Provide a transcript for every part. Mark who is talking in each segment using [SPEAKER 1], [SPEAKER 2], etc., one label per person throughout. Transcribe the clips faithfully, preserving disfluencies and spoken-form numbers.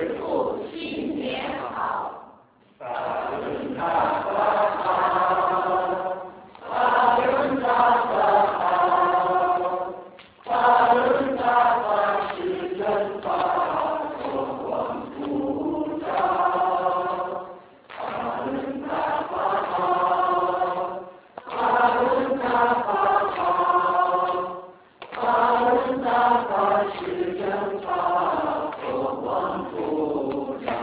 [SPEAKER 1] 师父新年好。
[SPEAKER 2] 萨伦达法好，萨伦达法好，萨伦达法是真法，佛光普照。萨伦达法好，萨伦达法好，萨伦达法是真法，佛光普照。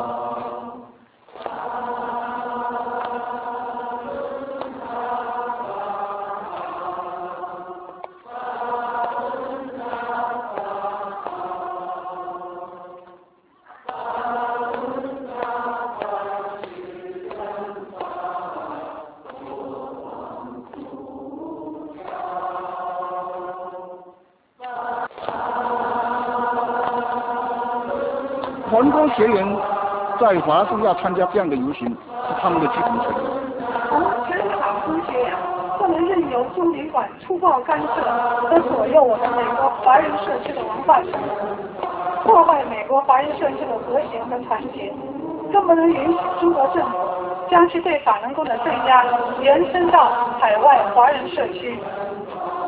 [SPEAKER 3] 环光学员在华是要参加这样的游行，是他们的基本权利。
[SPEAKER 4] 我们全体党工学员不能任由中领馆粗暴干涉和左右我们美国华人社区的文化生活，破坏美国华人社区的和谐和团结，更不能允许中国政府将其对法轮功的镇压延伸到海外华人社区。